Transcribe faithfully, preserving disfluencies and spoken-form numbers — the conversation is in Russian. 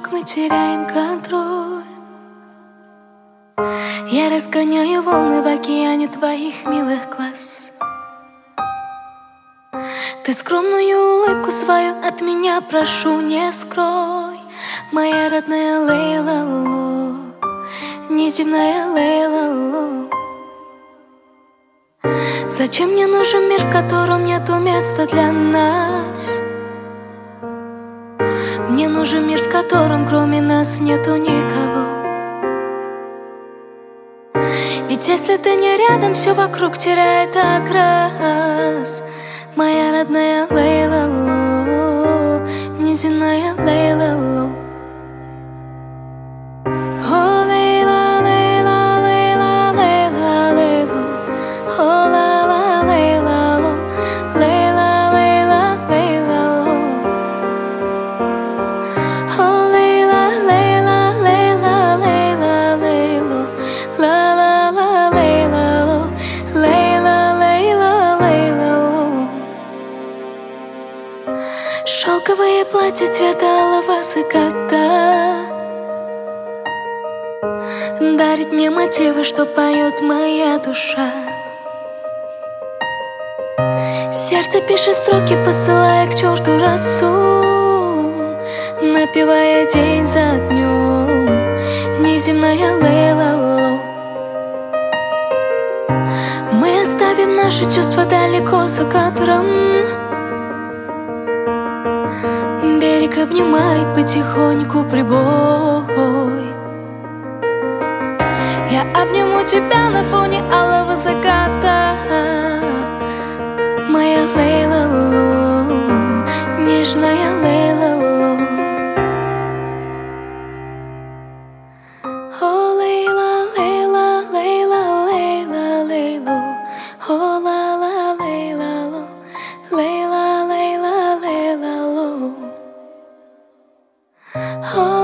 как мы теряем контроль. Я разгоняю волны в океане твоих милых глаз. Ты скромную улыбку свою от меня прошу, не скрой. Моя родная Лейла Лу, неземная Лейла Лу. Зачем мне нужен мир, в котором нету места для нас? Мне нужен мир, в котором кроме нас нету никого. Ведь если ты не рядом, все вокруг теряет окрас. Моя родная Лейла Лу, неземная Лейла Лу. О, Лейла, Лейла, Лейла, Лейла, Лейлу. О, ла, ла, Лейла Лу, Лейла, Лейла, Лейла Лу. О, Лейла, Лейла, Лейла, Лейла, Лейлу. Ла, ла, ла, Лейла Лу, Лейла, Лейла, Лейла Лу. Шелковые платья цвета алого заката дарит мне мотивы, что поет моя душа. Сердце пишет строки, посылая к черту росу, напевая день за днем, неземная Лейла Лу. Мы оставим наши чувства далеко за кадром. Берег обнимает потихоньку прибой. Я обниму тебя на фоне алого заката. Моя Лейла Лу, нежная Лейла Лу. О, Лейла, Лейла, Лейла, Лейла, Лейлу. О, ла, ла, Лейла Лу, Лейла, Лейла, Лейла Лу. Oh